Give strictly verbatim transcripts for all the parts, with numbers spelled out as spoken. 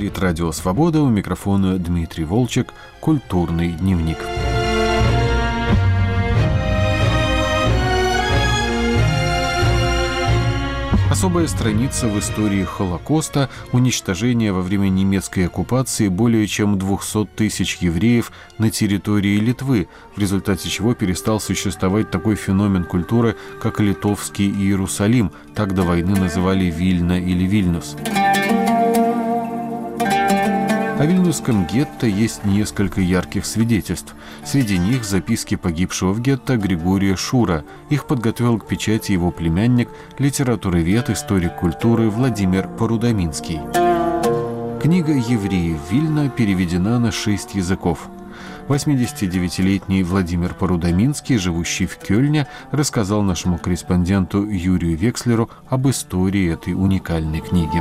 Говорит Радио Свобода, у микрофона Дмитрий Волчек, «Культурный дневник». Особая страница в истории Холокоста – уничтожение во время немецкой оккупации более чем двухсот тысяч евреев на территории Литвы, в результате чего перестал существовать такой феномен культуры, как литовский Иерусалим, так до войны называли Вильна или Вильнюс. О Вильнюсском гетто есть несколько ярких свидетельств. Среди них записки погибшего в гетто Григория Шура. Их подготовил к печати его племянник, литературовед, историк культуры Владимир Порудоминский. Книга «Евреи в Вильно» переведена на шесть языков. восьмидесятидевятилетний Владимир Порудоминский, живущий в Кёльне, рассказал нашему корреспонденту Юрию Векслеру об истории этой уникальной книги.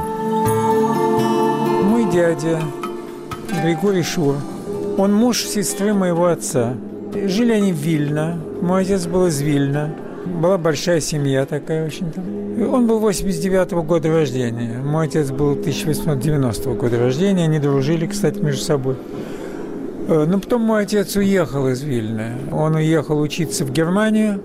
Мой дядя Григорий Шур, он муж сестры моего отца. Жили они в Вильно. Мой отец был из Вильна. Была большая семья такая очень-то. Он был восемьдесят девятого года рождения. Мой отец был тысяча восемьсот девяностого года рождения. Они дружили, кстати, между собой. Но потом мой отец уехал из Вильна. Он уехал учиться в Германию.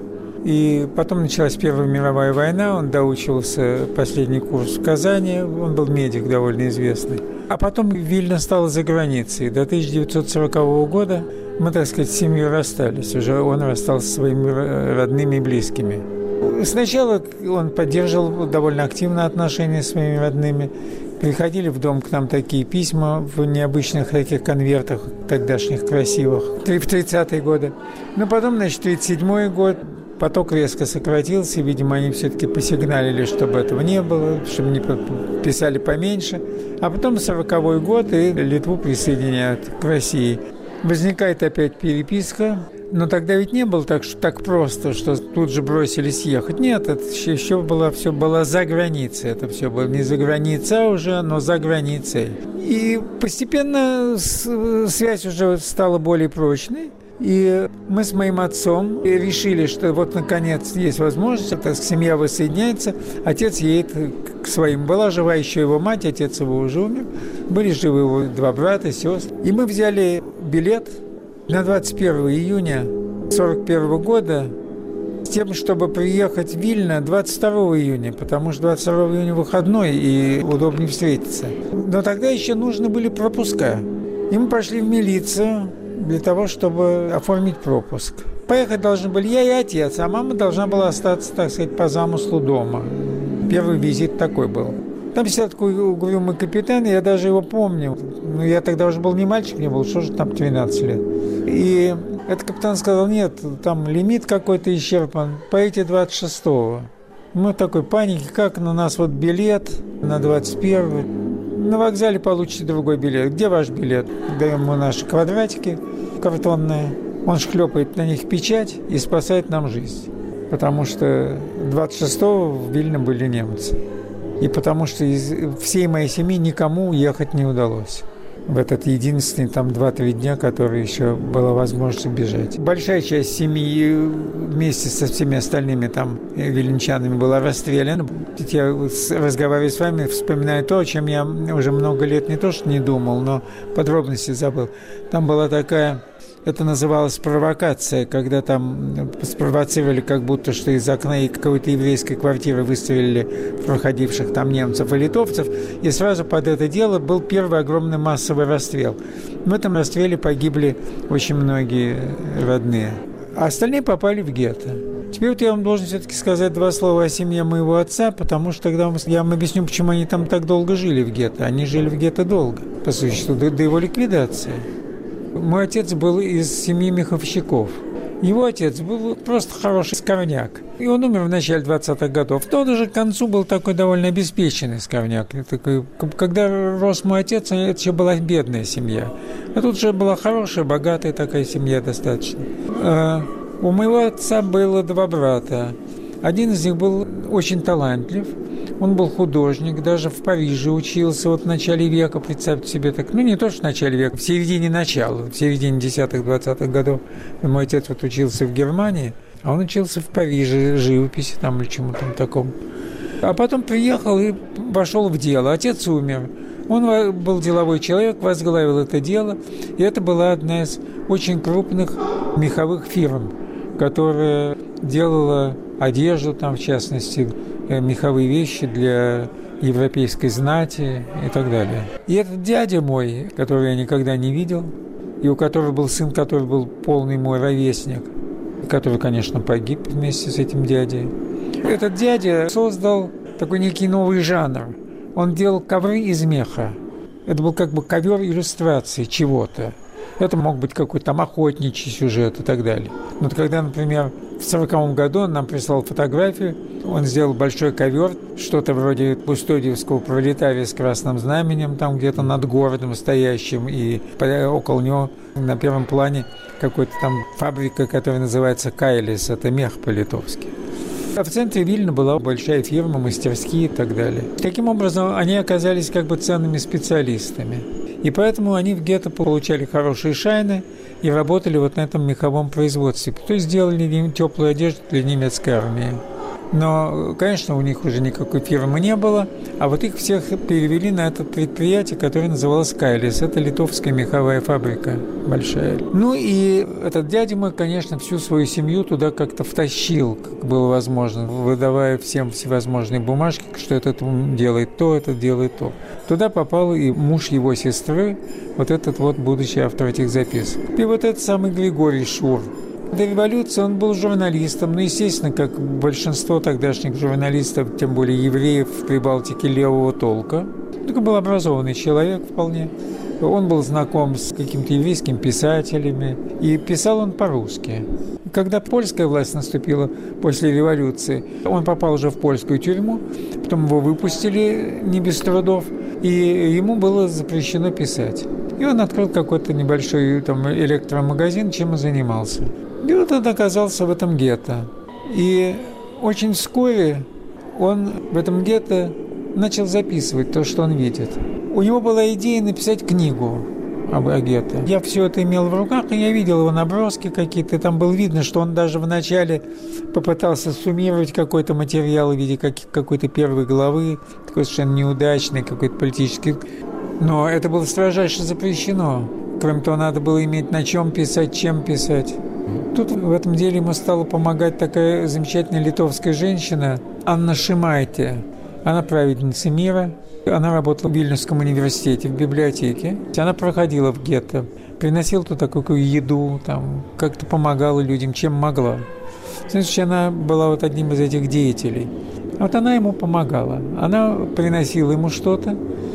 И потом началась Первая мировая война, он доучивался последний курс в Казани, он был медик довольно известный. А потом Вильна стала за границей. До тысяча девятьсот сорокового года мы, так сказать, с семьей расстались. Уже он расстался со своими родными и близкими. Сначала он поддерживал довольно активно отношения с своими родными. Приходили в дом к нам такие письма в необычных таких конвертах, тогдашних красивых, в тридцатые годы. Но потом, значит, тридцать седьмой год, поток резко сократился, видимо, они все-таки посигналили, чтобы этого не было, чтобы не писали поменьше. А потом сороковой год, и Литву присоединяют к России. Возникает опять переписка, но тогда ведь не было так, что, так просто, что тут же бросились ехать. Нет, это еще было, все было за границей. Это все было не за границей уже, но за границей. И постепенно связь уже стала более прочной. И мы с моим отцом решили, что вот наконец есть возможность, так семья воссоединяется, отец едет к своим. Была жива еще его мать, отец его уже умер, были живы его два брата, сестры. И мы взяли билет на двадцать первого июня сорок первого года с тем, чтобы приехать в Вильно двадцать второго июня, потому что двадцать второго июня выходной и удобнее встретиться. Но тогда еще нужны были пропуска. И мы пошли в милицию для того, чтобы оформить пропуск. Поехать должны были я и отец, а мама должна была остаться, так сказать, по замыслу дома. Первый визит такой был. Там сидел такой угрюмый капитан, я даже его помню. Ну, я тогда уже был не мальчик, мне было, что же там, двенадцать лет. И этот капитан сказал, нет, там лимит какой-то исчерпан, поедете двадцать шестого. Мы в такой панике, как на нас вот билет на двадцать первый. На вокзале получите другой билет. Где ваш билет? Даем ему наши квадратики картонные. Он шлепает на них печать и спасает нам жизнь. Потому что двадцать шестого в Вильно были немцы. И потому что из всей моей семьи никому уехать не удалось. В этот единственный там два-три дня, который еще была возможность бежать. Большая часть семьи вместе со всеми остальными там вильничанами была расстреляна. Я, разговаривая с вами, вспоминаю то, о чем я уже много лет не то что не думал, но подробности забыл. Там была такая... Это называлось провокация, когда там спровоцировали, как будто что из окна какой-то еврейской квартиры выстрелили проходивших там немцев и литовцев, и сразу под это дело был первый огромный массовый расстрел. В этом расстреле погибли очень многие родные, а остальные попали в гетто. Теперь вот я вам должен все-таки сказать два слова о семье моего отца, потому что тогда я вам объясню, почему они там так долго жили в гетто. Они жили в гетто долго, по существу, до, до его ликвидации. Мой отец был из семьи меховщиков. Его отец был просто хороший скорняк. И он умер в начале двадцатых годов. Но он уже к концу был такой довольно обеспеченный скорняк. Такой, когда рос мой отец, это еще была бедная семья. А тут же была хорошая, богатая такая семья достаточно. А у моего отца было два брата. Один из них был очень талантлив. Он был художник, даже в Париже учился вот в начале века, представьте себе так, ну не то что в начале века, в середине начала, в середине десятых-двадцатых годов. Мой отец вот учился в Германии, а он учился в Париже, живописи там или чему-то такому. А потом приехал и вошел в дело. Отец умер. Он был деловой человек, возглавил это дело, и это была одна из очень крупных меховых фирм, которая делала одежду, там, в частности, меховые вещи для европейской знати и так далее. И этот дядя мой, которого я никогда не видел, и у которого был сын, который был полный мой ровесник, который, конечно, погиб вместе с этим дядей, этот дядя создал такой некий новый жанр. Он делал ковры из меха. Это был как бы ковер иллюстрации чего-то. Это мог быть какой-то там охотничий сюжет и так далее. Но когда, например, в сороковом году он нам прислал фотографию, он сделал большой ковер, что-то вроде кустодиевского пролетария с красным знаменем, там где-то над городом стоящим, и около него на первом плане какой-то там фабрика, которая называется «Кайлис», это мех по-литовски. А в центре Вильна была большая фирма, мастерские и так далее. Таким образом, они оказались как бы ценными специалистами. И поэтому они в гетто получали хорошие шайны и работали вот на этом меховом производстве. То есть делали теплую одежду для немецкой армии. Но, конечно, у них уже никакой фирмы не было, а вот их всех перевели на это предприятие, которое называлось «Кайлис». Это литовская меховая фабрика большая. Ну и этот дядя мой, конечно, всю свою семью туда как-то втащил, как было возможно, выдавая всем всевозможные бумажки, что этот делает то, этот делает то. Туда попал и муж его сестры, вот этот вот будущий автор этих записок. И вот этот самый Григорий Шур. До революции он был журналистом, ну, естественно, как большинство тогдашних журналистов, тем более евреев в Прибалтике левого толка. Такой был образованный человек вполне. Он был знаком с какими-то еврейскими писателями, и писал он по-русски. Когда польская власть наступила после революции, он попал уже в польскую тюрьму, потом его выпустили не без трудов, и ему было запрещено писать. И он открыл какой-то небольшой там электромагазин, чем и занимался. И вот он оказался в этом гетто. И очень вскоре он в этом гетто начал записывать то, что он видит. У него была идея написать книгу об гетто. Я все это имел в руках, и я видел его наброски какие-то. Там было видно, что он даже вначале попытался суммировать какой-то материал в виде какой-то первой главы, такой совершенно неудачный, какой-то политический. Но это было строжайше запрещено. Кроме того, надо было иметь на чем писать, чем писать. Тут в этом деле ему стала помогать такая замечательная литовская женщина Анна Шимайте. Она праведница мира. Она работала в Вильнюсском университете, в библиотеке. Она проходила в гетто, приносила туда такую еду, там, как-то помогала людям, чем могла. Значит, она была вот одним из этих деятелей. Вот она ему помогала. Она приносила ему что-то,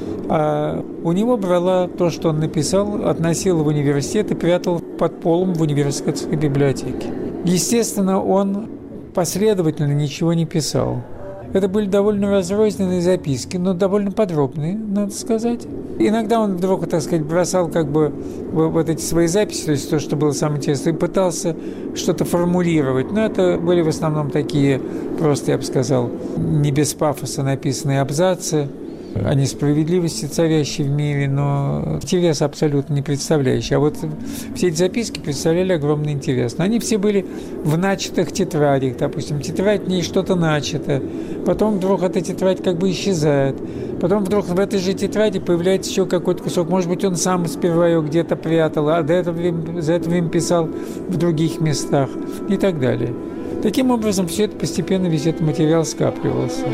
а у него брала то, что он написал, относила в университет и прятала под полом в университетской библиотеке. Естественно, он последовательно ничего не писал. Это были довольно разрозненные записки, но довольно подробные, надо сказать. Иногда он вдруг, так сказать, бросал как бы вот эти свои записи, то есть то, что было самое интересное, и пытался что-то формулировать. Но это были в основном такие, просто, я бы сказал, не без пафоса написанные абзацы о несправедливости, царящей в мире, но интерес абсолютно не представляющий. А вот все эти записки представляли огромный интерес. Но они все были в начатых тетрадях. Допустим, тетрадь, в ней что-то начато. Потом вдруг эта тетрадь как бы исчезает. Потом вдруг в этой же тетради появляется еще какой-то кусок. Может быть, он сам сперва ее где-то прятал, а до этого время, за это время писал в других местах и так далее. Таким образом, все это постепенно, весь этот материал скапливался.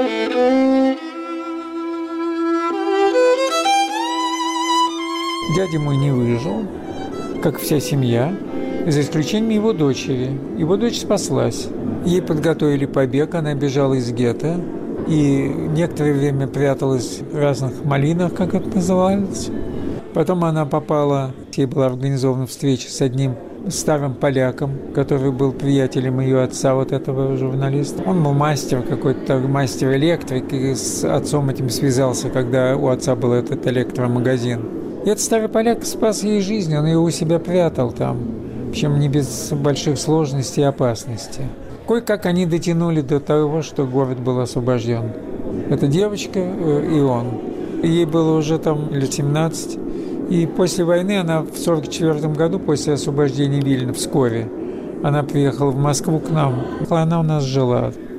Дядя мой не выжил, как вся семья, за исключением его дочери. Его дочь спаслась. Ей подготовили побег, она бежала из гетто и некоторое время пряталась в разных малинах, как это называлось. Потом она попала, ей была организована встреча с одним старым поляком, который был приятелем ее отца, вот этого журналиста. Он был мастер какой-то, мастер-электрик, и с отцом этим связался, когда у отца был этот электромагазин. И этот старый поляк спас ей жизнь, он ее у себя прятал там, причем не без больших сложностей и опасностей. Кое-как они дотянули до того, что город был освобожден. Эта девочка и он. Ей было уже там лет семнадцать. И после войны она в сорок четвёртом году, после освобождения Вильна, вскоре, она приехала в Москву к нам. Она у нас жила.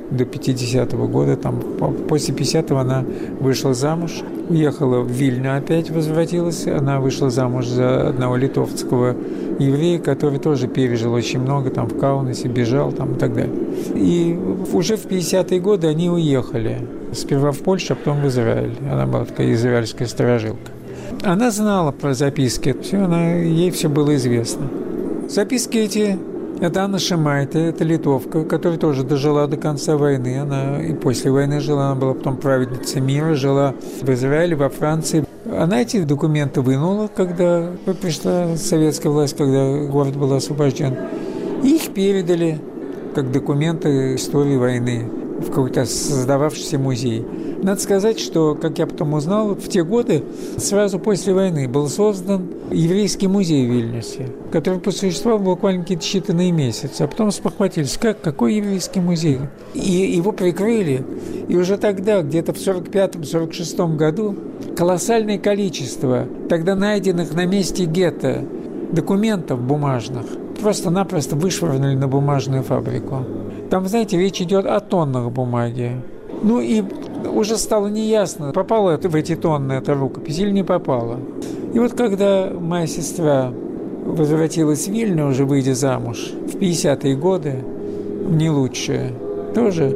до пятидесятого года. Там, после пятидесятого она вышла замуж, уехала в Вильню опять, возвратилась. Она вышла замуж за одного литовского еврея, который тоже пережил очень много, там в Каунасе бежал там, и так далее. И уже в пятидесятые годы они уехали. Сперва в Польшу, а потом в Израиль. Она была такая израильская сторожилка. Она знала про записки, все, она, ей все было известно. Записки эти, это Анна Шимайте, это литовка, которая тоже дожила до конца войны. Она и после войны жила, она была потом праведницей мира, жила в Израиле, во Франции. Она эти документы вынула, когда пришла советская власть, когда город был освобожден. И их передали как документы истории войны в какой-то создававшийся музей. Надо сказать, что, как я потом узнал, в те годы, сразу после войны, был создан еврейский музей в Вильнюсе, который просуществовал буквально какие-то считанные месяцы. А потом спохватились, как, какой еврейский музей? И его прикрыли. И уже тогда, где-то в сорок пятом — сорок шестом году, колоссальное количество тогда найденных на месте гетто документов бумажных просто-напросто вышвырнули на бумажную фабрику. Там, знаете, речь идет о тоннах бумаги. Ну и уже стало неясно, попала в эти тонны эта рукопись или не попала. И вот когда моя сестра возвратилась в Вильню, уже выйдя замуж, в пятидесятые годы, не лучшие, тоже,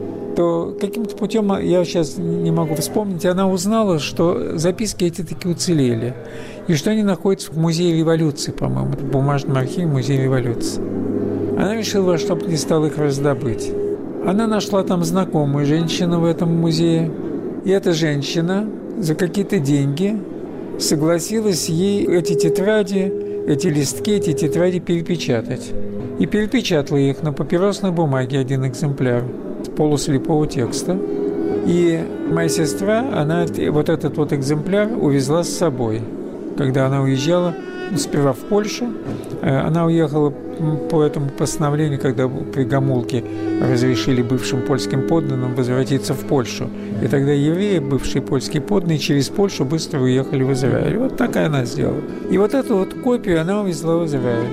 то каким-то путем, я сейчас не могу вспомнить, она узнала, что записки эти таки уцелели, и что они находятся в Музее революции, по-моему, в бумажном архиве Музея революции. Она решила, чтобы не стала их раздобыть. Она нашла там знакомую женщину в этом музее. И эта женщина за какие-то деньги согласилась ей эти тетради, эти листки, эти тетради перепечатать. И перепечатала их на папиросной бумаге, один экземпляр, полуслепого текста. И моя сестра, она вот этот вот экземпляр увезла с собой. Когда она уезжала, сперва в Польшу, она уехала по этому постановлению, когда при Гомулке разрешили бывшим польским подданным возвратиться в Польшу. И тогда евреи, бывшие польские подданные, через Польшу быстро уехали в Израиль. Вот такая она сделала. И вот эту вот копию она увезла в Израиль.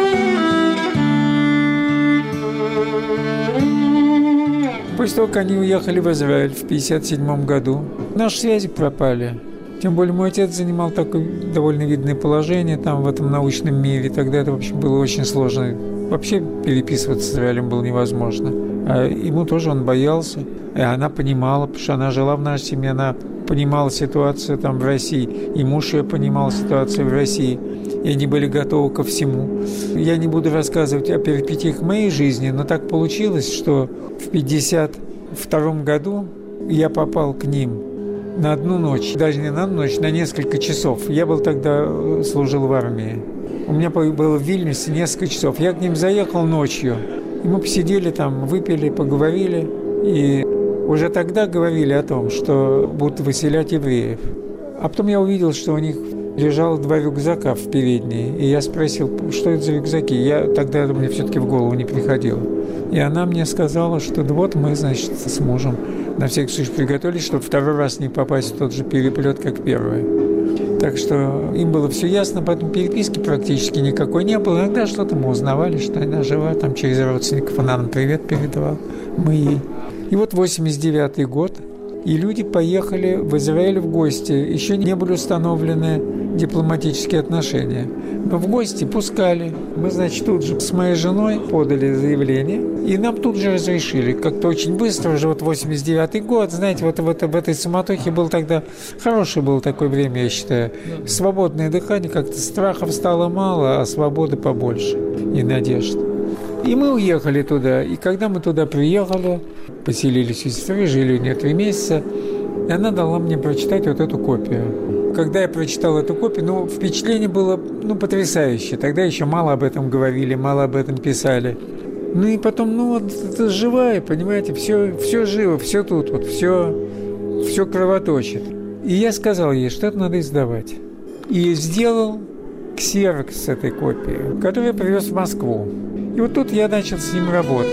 После того, как они уехали в Израиль в пятьдесят седьмом году, наши связи пропали. Тем более мой отец занимал такое довольно видное положение там в этом научном мире. Тогда это, в общем, было очень сложно. Вообще переписываться с Израилем было невозможно. А ему тоже он боялся. И она понимала, потому что она жила в нашей семье, она понимала ситуацию там в России. И муж ее понимал ситуацию в России. И они были готовы ко всему. Я не буду рассказывать о перипетиях моей жизни, но так получилось, что в пятьдесят втором году я попал к ним на одну ночь, даже не на одну ночь, на несколько часов. Я был тогда, служил в армии. У меня было в Вильнюсе несколько часов. Я к ним заехал ночью. И мы посидели там, выпили, поговорили. И уже тогда говорили о том, что будут выселять евреев. А потом я увидел, что у них лежало два рюкзака в передней. И я спросил, что это за рюкзаки. Я, тогда это мне все-таки в голову не приходило. И она мне сказала, что да вот мы, значит, с мужем на всякий случай приготовились, чтобы второй раз не попасть в тот же переплет, как первый. Так что им было все ясно, поэтому переписки практически никакой не было. Иногда что-то мы узнавали, что она жива, там через родственников она нам привет передавала, мы ей. И вот восемьдесят девятый год, и люди поехали в Израиль в гости. Еще не были установлены дипломатические отношения. Но в гости пускали. Мы, значит, тут же с моей женой подали заявление, и нам тут же разрешили. Как-то очень быстро, уже вот восемьдесят девятый год, знаете, вот в, это, в этой суматохе был тогда, хорошее было такое время, я считаю, свободное дыхание, как-то страхов стало мало, а свободы побольше и надежд. И мы уехали туда. И когда мы туда приехали, поселились у сестры, жили у нее три месяца, и она дала мне прочитать вот эту копию. Когда я прочитал эту копию, ну, впечатление было, ну, потрясающее. Тогда еще мало об этом говорили, мало об этом писали. Ну и потом, ну, вот это живая, понимаете, все, все живо, все тут, вот все, все кровоточит. И я сказал ей, что это надо издавать. И сделал ксерокс с этой копией, которую я привез в Москву. И вот тут я начал с ним работать.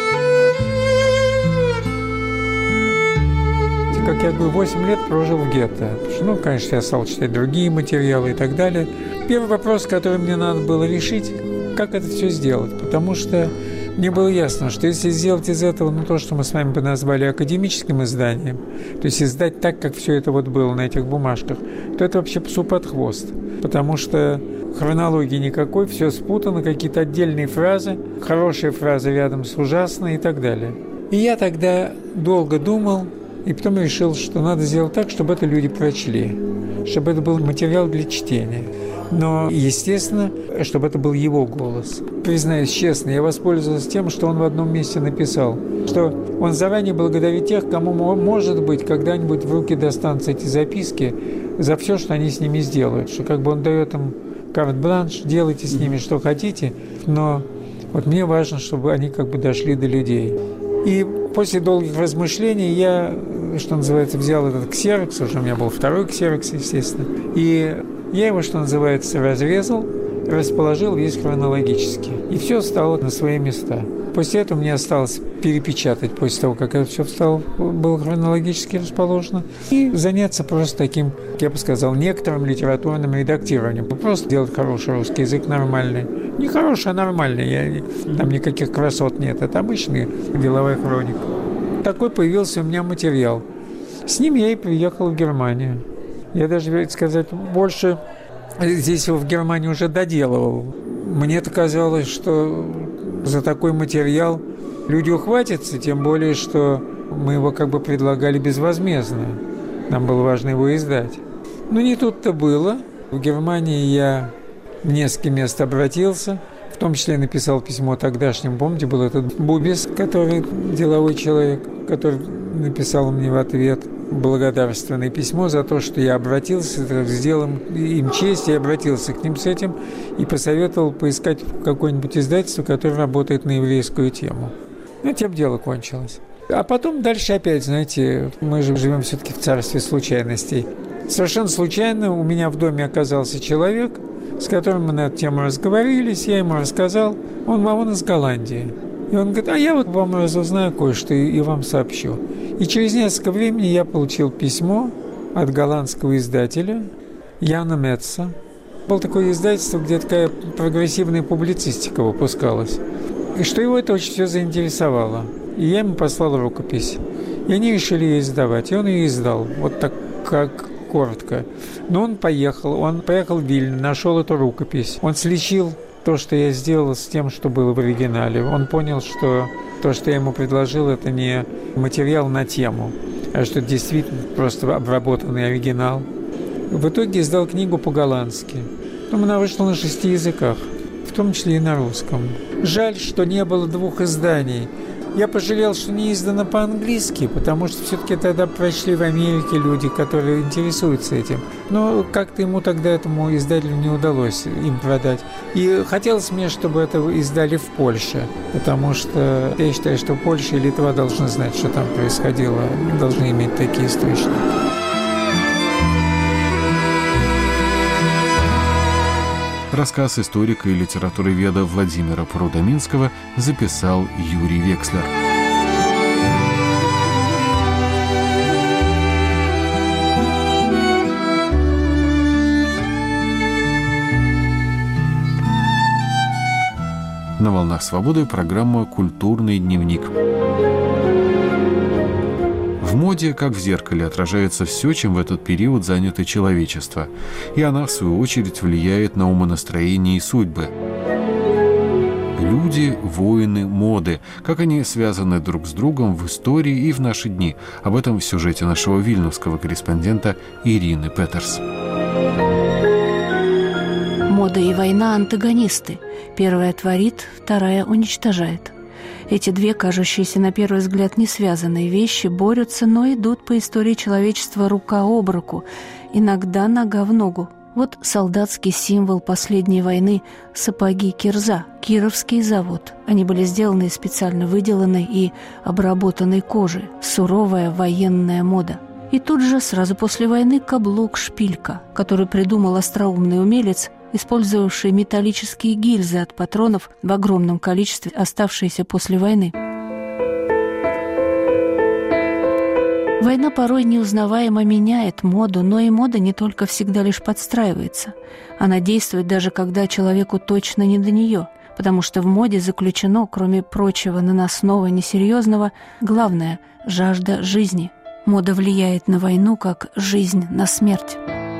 Как я говорю, восемь лет прожил в гетто. Ну, конечно, я стал читать другие материалы и так далее. Первый вопрос, который мне надо было решить, как это все сделать. Потому что мне было ясно, что если сделать из этого ну, то, что мы с вами бы назвали академическим изданием, то есть издать так, как все это вот было на этих бумажках, то это вообще псу под хвост. Потому что хронологии никакой, все спутано, какие-то отдельные фразы, хорошие фразы рядом с ужасной и так далее. И я тогда долго думал, и потом решил, что надо сделать так, чтобы это люди прочли, чтобы это был материал для чтения. Но, естественно, чтобы это был его голос. Признаюсь честно, я воспользовался тем, что он в одном месте написал, что он заранее благодарит тех, кому, может быть, когда-нибудь в руки достанутся эти записки за все, что они с ними сделают. Что как бы он дает им карт-бланш, делайте с ними что хотите, но вот мне важно, чтобы они как бы дошли до людей. И после долгих размышлений я, что называется, взял этот ксерокс, уже у меня был второй ксерокс, естественно, и я его, что называется, разрезал, расположил весь хронологически. И все стало на свои места. После этого мне осталось перепечатать, после того, как это все стало, было хронологически расположено, и заняться просто таким, я бы сказал, некоторым литературным редактированием. Просто делать хороший русский язык нормальный. Не хороший, а нормальный. Я, там никаких красот нет. Это обычный деловая хроника. Такой появился у меня материал. С ним я и приехал в Германию. Я даже, ведь сказать, больше здесь его в Германии уже доделывал. Мне-то казалось, что за такой материал люди ухватятся, тем более, что мы его как бы предлагали безвозмездно. Нам было важно его издать. Но не тут-то было. В Германии я в несколько мест обратился, в том числе написал письмо тогдашним, помните, был этот Бубис, который деловой человек, который написал мне в ответ благодарственное письмо за то, что я обратился, сделал им честь, я обратился к ним с этим и посоветовал поискать какое-нибудь издательство, которое работает на еврейскую тему. Ну, тем дело кончилось. А потом дальше опять, знаете, мы же живем все-таки в царстве случайностей. Совершенно случайно у меня в доме оказался человек, с которым мы на эту тему разговорились, я ему рассказал, он, он из Голландии. И он говорит, а я вот вам разузнаю кое-что и, и вам сообщу. И через несколько времени я получил письмо от голландского издателя Яна Метца. Было такое издательство, где такая прогрессивная публицистика выпускалась. И что его это очень все заинтересовало. И я ему послал рукопись. И они решили ее издавать. И он ее издал. Вот так, как коротко. Но он поехал. Он поехал в Вильню, нашел эту рукопись. Он сличил то, что я сделал, с тем, что было в оригинале. Он понял, что то, что я ему предложил, это не материал на тему, а что это действительно просто обработанный оригинал. В итоге издал книгу по-голландски. Потом она вышла на шести языках, в том числе и на русском. Жаль, что не было двух изданий. Я пожалел, что не издано по-английски, потому что все-таки тогда прочли в Америке люди, которые интересуются этим. Но как-то ему тогда, этому издателю, не удалось им продать. И хотелось мне, чтобы это издали в Польше, потому что я считаю, что Польша и Литва должны знать, что там происходило, должны иметь такие источники. Рассказ историка и литературоведа Владимира Прудоминского записал Юрий Векслер. На «Волнах свободы» программа «Культурный дневник». В моде, как в зеркале, отражается все, чем в этот период занято человечество, и она, в свою очередь, влияет на умонастроение и судьбы. Люди, воины, моды, как они связаны друг с другом в истории и в наши дни. Об этом в сюжете нашего вильнюсского корреспондента Ирины Петерс. Мода и война – антагонисты. Первая творит, вторая уничтожает. Эти две, кажущиеся на первый взгляд не связанные вещи, борются, но идут по истории человечества рука об руку, иногда нога в ногу. Вот солдатский символ последней войны – сапоги кирза, Кировский завод. Они были сделаны из специально выделанной и обработанной кожи, суровая военная мода. И тут же, сразу после войны, каблук-шпилька, который придумал остроумный умелец, использовавший металлические гильзы от патронов в огромном количестве, оставшиеся после войны. Война порой неузнаваемо меняет моду, но и мода не только всегда лишь подстраивается. Она действует даже когда человеку точно не до нее. потому что в моде заключено, кроме прочего наносного и несерьезного, главное – жажда жизни. Мода влияет на войну, как жизнь на смерть.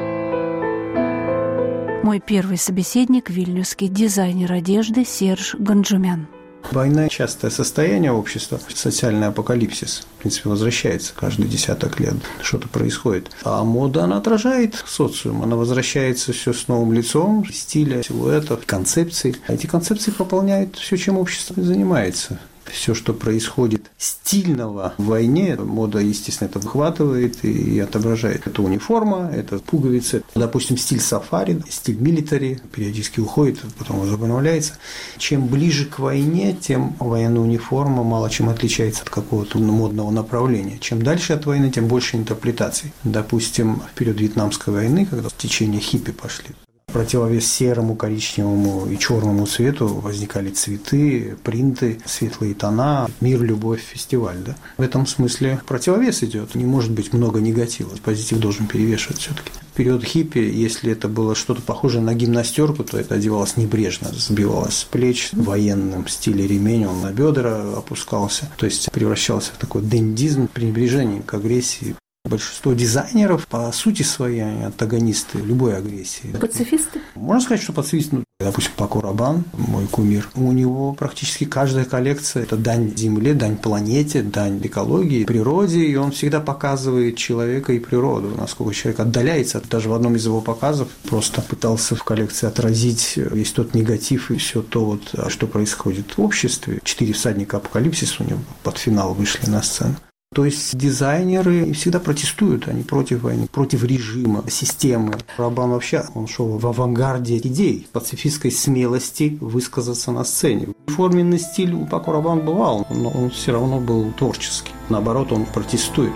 Мой первый собеседник – вильнюсский дизайнер одежды Серж Ганджумян. Война – частое состояние общества, социальный апокалипсис. В принципе, возвращается каждый десяток лет, что-то происходит. А мода, она отражает социум, она возвращается все с новым лицом, стиля, силуэтов, концепций. Эти концепции пополняют все, чем общество занимается. Все, что происходит стильного в войне, мода, естественно, это выхватывает и отображает. Это униформа, это пуговицы. Допустим, стиль сафари, стиль милитари периодически уходит, потом возобновляется. Чем ближе к войне, тем военная униформа мало чем отличается от какого-то модного направления. Чем дальше от войны, тем больше интерпретаций. Допустим, в период Вьетнамской войны, когда течение хиппи пошли, противовес серому, коричневому и черному цвету возникали цветы, принты, светлые тона, мир, любовь, фестиваль. Да? В этом смысле противовес идет. Не может быть много негатива. Позитив должен перевешивать все-таки. В период хиппи, если это было что-то похожее на гимнастерку, то это одевалось небрежно, сбивалось с плеч в военном стиле ремень, он на бедра опускался. То есть превращался в такой дендизм, пренебрежение к агрессии. Большинство дизайнеров, по сути своей, они антагонисты любой агрессии. Пацифисты? Можно сказать, что пацифист, ну, допустим, Пако Рабан, мой кумир, у него практически каждая коллекция – это дань земле, дань планете, дань экологии, природе, и он всегда показывает человека и природу, насколько человек отдаляется. Даже в одном из его показов просто пытался в коллекции отразить весь тот негатив и все то, вот, что происходит в обществе. Четыре всадника апокалипсиса у него под финал вышли на сцену. То есть дизайнеры всегда протестуют, они против войны, против режима, системы. Рабан вообще, он шел в авангарде идей, пацифистской смелости высказаться на сцене. Форменный стиль у Пако Рабан бывал, но он все равно был творческий. Наоборот, он протестует.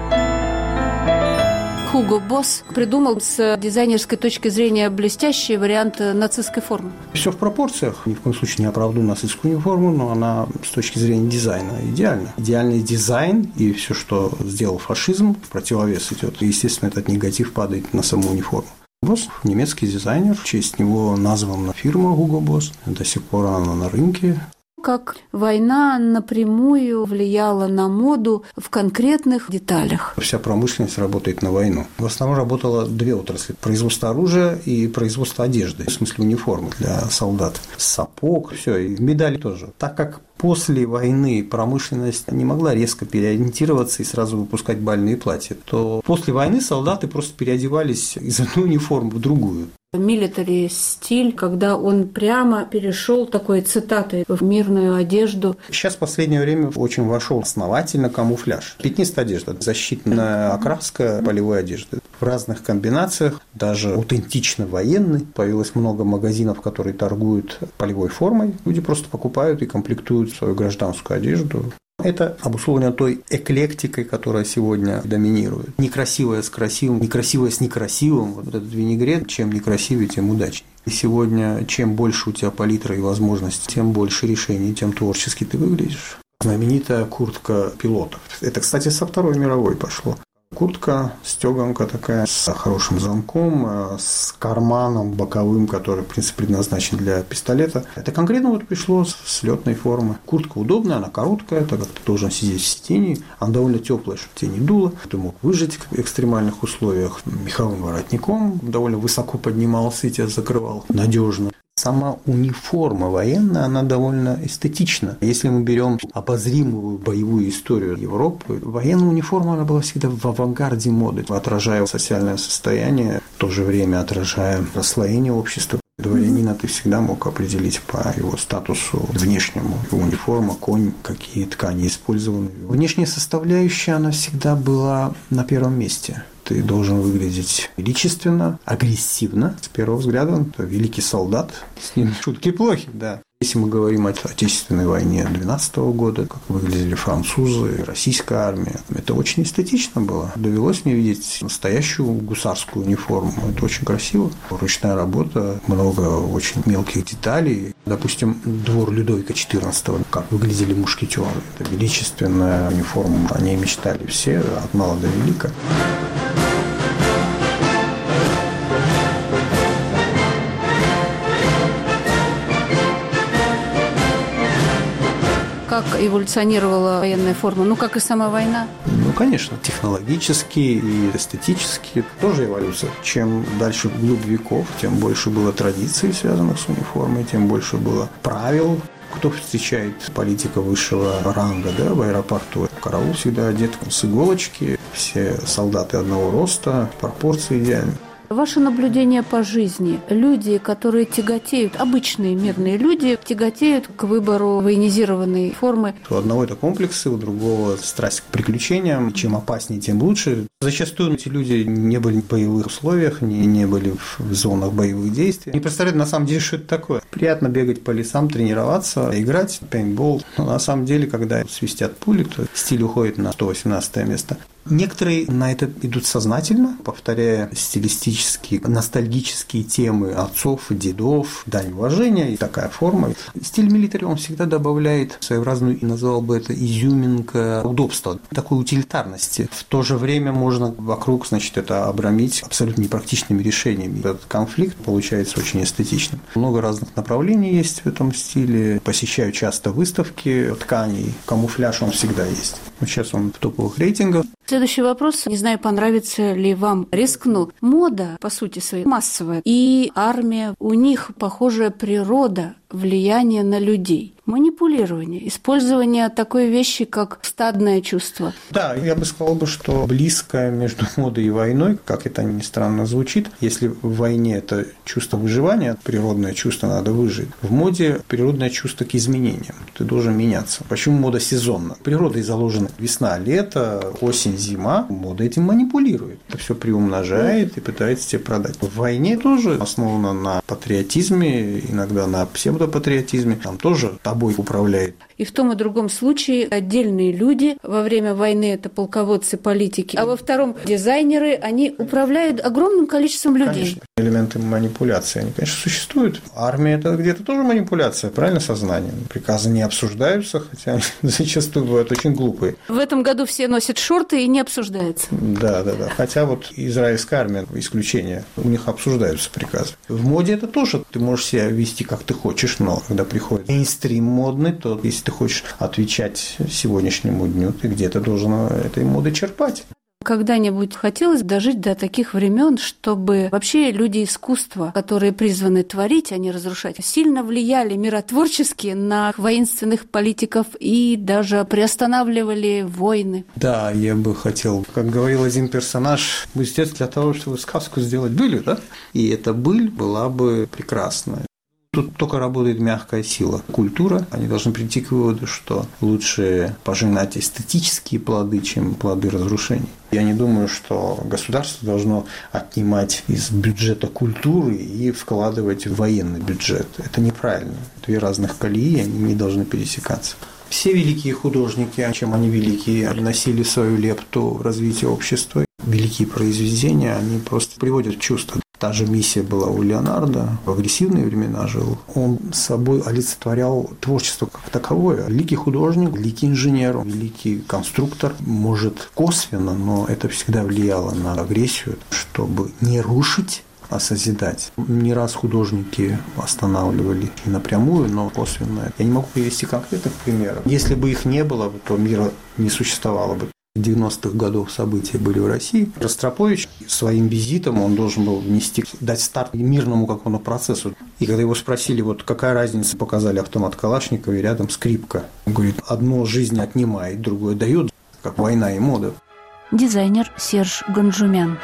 Хуго Босс придумал с дизайнерской точки зрения блестящий вариант нацистской формы. Все в пропорциях. Ни в коем случае не оправдываю нацистскую униформу, но она с точки зрения дизайна идеальна. Идеальный дизайн и все, что сделал фашизм, в противовес идет. И, естественно, этот негатив падает на саму униформу. Босс – немецкий дизайнер, в честь него названа фирма Hugo Boss. До сих пор она на рынке. Как война напрямую влияла на моду в конкретных деталях. Вся промышленность работает на войну. В основном работало две отрасли – производство оружия и производство одежды, в смысле униформы для солдат. Сапог, все, и медали тоже. Так как после войны промышленность не могла резко переориентироваться и сразу выпускать бальные платья, то после войны солдаты просто переодевались из одной униформы в другую. Милитари стиль, когда он прямо перешел такой цитатой в мирную одежду. Сейчас в последнее время очень вошел основательно камуфляж. Пятнистая одежда, защитная окраска полевой одежды. В разных комбинациях, даже аутентично военный. Появилось много магазинов, которые торгуют полевой формой. Люди просто покупают и комплектуют свою гражданскую одежду. Это обусловлено той эклектикой, которая сегодня доминирует. Некрасивое с красивым, некрасивое с некрасивым. Вот этот винегрет, чем некрасивее, тем удачнее. И сегодня, чем больше у тебя палитра и возможностей, тем больше решений, тем творчески ты выглядишь. Знаменитая куртка пилотов. Это, кстати, со Второй мировой пошло. Куртка, стёганка такая, с хорошим замком, с карманом боковым, который, в принципе, предназначен для пистолета. Это конкретно вот пришло с лётной формы. Куртка удобная, она короткая, так как ты должен сидеть в сидении. Она довольно теплая, чтобы тебя не дуло. Ты мог выжить в экстремальных условиях меховым воротником. Довольно высоко поднимался и тебя закрывал надежно. Сама униформа военная, она довольно эстетична. Если мы берем обозримую боевую историю Европы, военная униформа она была всегда в авангарде моды, отражая социальное состояние, в то же время отражая расслоение общества. Дворянина ты всегда мог определить по его статусу внешнему. Униформа, конь, какие ткани использованы. Внешняя составляющая, она всегда была на первом месте. Ты должен выглядеть величественно, агрессивно. С первого взгляда это великий солдат. С ним шутки плохи, да. Если мы говорим о Отечественной войне двенадцатого года, как выглядели французы, российская армия, это очень эстетично было. Довелось мне видеть настоящую гусарскую униформу. Это очень красиво. Ручная работа, много очень мелких деталей. Допустим, двор Людовика четырнадцатого, как выглядели мушкетеры. Это величественная униформа. О ней мечтали все, от мала до велика. как эволюционировала военная форма? Ну, как и сама война? Ну, конечно, технологически и эстетически тоже эволюция. Чем дальше вглубь веков, тем больше было традиций, связанных с униформой, тем больше было правил. Кто встречает политика высшего ранга, да, в аэропорту? Караул всегда одет с иголочки, все солдаты одного роста, пропорции идеальны. Ваше наблюдение по жизни. Люди, которые тяготеют, обычные мирные люди, тяготеют к выбору военизированной формы. У одного это комплексы, у другого страсть к приключениям. Чем опаснее, тем лучше. Зачастую эти люди не были в боевых условиях, не, не были в зонах боевых действий. Не представляют на самом деле, что это такое. Приятно бегать по лесам, тренироваться, играть в пейнтбол. Но на самом деле, когда свистят пули, то стиль уходит на сто восемнадцатое место. Некоторые на это идут сознательно, повторяя стилистические, ностальгические темы отцов и дедов, дань уважения, и такая форма. Стиль милитари, он всегда добавляет своеобразную, назвал бы это, изюминка удобства, такой утилитарности. В то же время можно вокруг, значит, это обрамить абсолютно непрактичными решениями. Этот конфликт получается очень эстетичным. Много разных направлений есть в этом стиле. Посещаю часто выставки тканей. Камуфляж, он всегда есть. Вот сейчас он в топовых рейтингах. Следующий вопрос. Не знаю, понравится ли вам. Рискну. Мода, по сути своей, массовая. И армия. У них похожая природа влияние на людей. Манипулирование. Использование такой вещи, как стадное чувство. Да, я бы сказал, бы, что близко между модой и войной, как это ни странно звучит. Если в войне это чувство выживания, природное чувство, надо выжить. В моде природное чувство к изменениям. Ты должен меняться. Почему мода сезонна? Природой заложена весна, лето, осень, зима. Мода этим манипулирует. Это все приумножает и пытается тебе продать. В войне тоже основано на патриотизме, иногда на псевдопатриотизме. Там тоже тобой управляет. И в том и другом случае отдельные люди, во время войны это полководцы, политики, а во втором дизайнеры, они управляют огромным количеством людей. Конечно, элементы манипуляции, они, конечно, существуют. Армия – это где-то тоже манипуляция, правильно, сознанием. Приказы не обсуждаются, хотя они зачастую бывают очень глупые. В этом году все носят шорты и не обсуждается. Да, да, да. Хотя вот израильская армия – исключение. У них обсуждаются приказы. В моде это тоже. Ты можешь себя вести как ты хочешь, но когда приходит мейнстрим модный, то если ты хочешь отвечать сегодняшнему дню, ты где-то должен этой моды черпать. Когда-нибудь хотелось дожить до таких времен, чтобы вообще люди искусства, которые призваны творить, а не разрушать, сильно влияли миротворчески на воинственных политиков и даже приостанавливали войны. Да, я бы хотел, как говорил один персонаж, мы здесь для того, чтобы сказку сделать былью, да? И эта быль была бы прекрасная. Тут только работает мягкая сила. Культура, они должны прийти к выводу, что лучше пожинать эстетические плоды, чем плоды разрушений. Я не думаю, что государство должно отнимать из бюджета культуры и вкладывать в военный бюджет. Это неправильно. Две разных колеи, они не должны пересекаться. Все великие художники, чем они великие, вносили свою лепту в развитие общества. Великие произведения, они просто приводят в чувство. Та же миссия была у Леонардо, в агрессивные времена жил. Он собой олицетворял творчество как таковое. Великий художник, великий инженер, великий конструктор, может косвенно, но это всегда влияло на агрессию, чтобы не рушить, а созидать. Не раз художники останавливали не напрямую, но косвенно. Я не могу привести конкретных примеров. Если бы их не было, то мира не существовало бы. девяностых годов события были в России. Ростропович своим визитом он должен был внести, дать старт мирному какому-то процессу. И когда его спросили, вот какая разница, показали автомат Калашникова и рядом скрипка. Он говорит, одно жизнь отнимает, другое дает, как война и мода. Дизайнер Серж Ганжумян.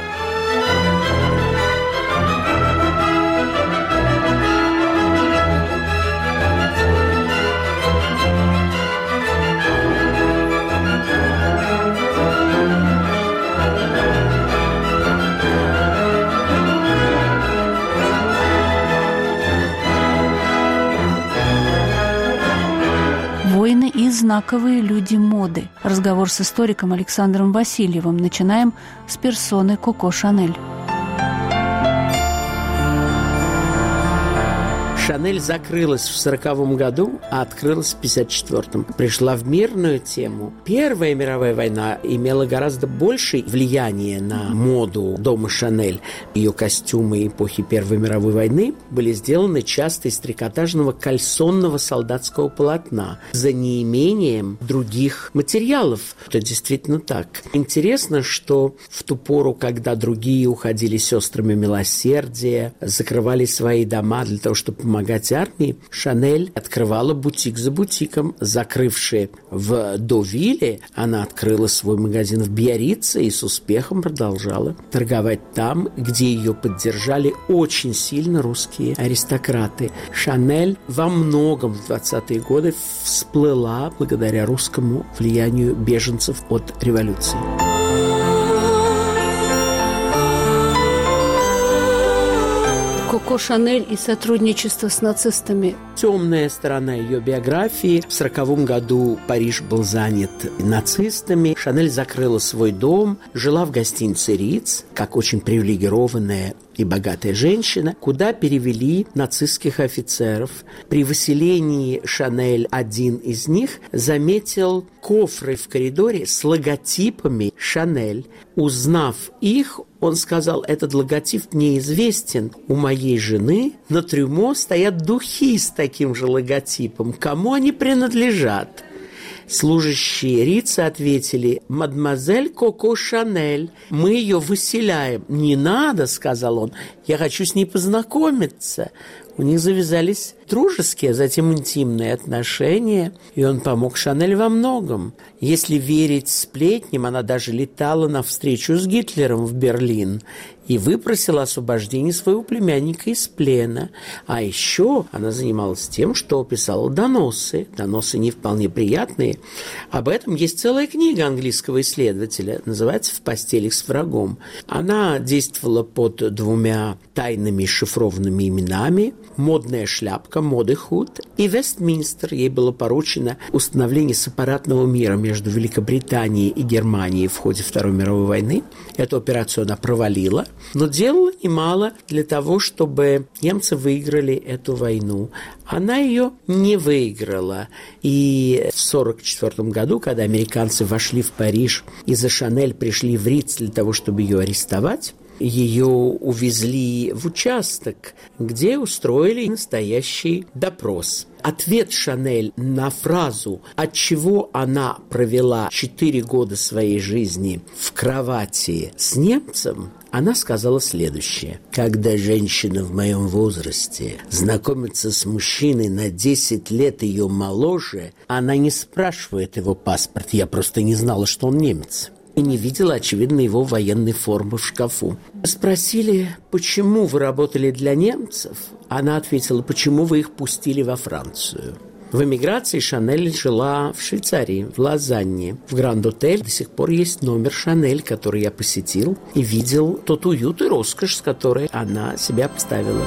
Войны и знаковые люди моды. Разговор с историком Александром Васильевым. Начинаем с персоны Коко Шанель. Шанель закрылась в сороковом году, а открылась в пятьдесят четвёртом. Пришла в мирную тему. Первая мировая война имела гораздо большее влияние на моду дома Шанель. Ее костюмы эпохи Первой мировой войны были сделаны часто из трикотажного кальсонного солдатского полотна за неимением других материалов. Это действительно так. Интересно, что в ту пору, когда другие уходили сестрами милосердия, закрывали свои дома для того, чтобы помогать армии, Шанель открывала бутик за бутиком. Закрывши в Довиле, она открыла свой магазин в Биаррице и с успехом продолжала торговать там, где ее поддержали очень сильно русские аристократы. Шанель во многом в двадцатые годы всплыла благодаря русскому влиянию беженцев от революции. Коко Шанель и сотрудничество с нацистами. Темная сторона ее биографии. В сороковом году Париж был занят нацистами. Шанель закрыла свой дом, жила в гостинице «Риц», как очень привилегированная и богатая женщина, куда перевели нацистских офицеров. При выселении Шанель один из них заметил кофры в коридоре с логотипами Шанель. Узнав их, он сказал: этот логотип мне известен. У моей жены на трюмо стоят духи с таким же логотипом. Кому они принадлежат? Служащие Рица ответили: мадемуазель Коко Шанель, мы ее выселяем. Не надо, сказал он, я хочу с ней познакомиться. У них завязались дружеские, а затем интимные отношения, и он помог Шанель во многом. Если верить сплетням, она даже летала на встречу с Гитлером в Берлин и выпросила освобождение своего племянника из плена. А еще она занималась тем, что писала доносы. Доносы не вполне приятные. Об этом есть целая книга английского исследователя, называется «В постели с врагом». Она действовала под двумя тайными шифрованными именами: «Модная шляпка», «Моды худ» и «Вестминстер». Ей было поручено установление сепаратного мира между Великобританией и Германией в ходе Второй мировой войны. Эту операцию она провалила, но делала немало для того, чтобы немцы выиграли эту войну. Она ее не выиграла. И в сорок четвёртом году, когда американцы вошли в Париж и за Шанель пришли в Риц для того, чтобы ее арестовать, ее увезли в участок, где устроили настоящий допрос. Ответ Шанель на фразу, отчего она провела четыре года своей жизни в кровати с немцем, она сказала следующее: когда женщина в моем возрасте знакомится с мужчиной на десять лет ее моложе, она не спрашивает его паспорт, я просто не знала, что он немец. И не видела, очевидно, его военной формы в шкафу. Спросили, почему вы работали для немцев? Она ответила, почему вы их пустили во Францию. В эмиграции Шанель жила в Швейцарии, в Лозанне. В Гранд-Отель до сих пор есть номер Шанель, который я посетил и видел тот уют и роскошь, с которой она себя обставила.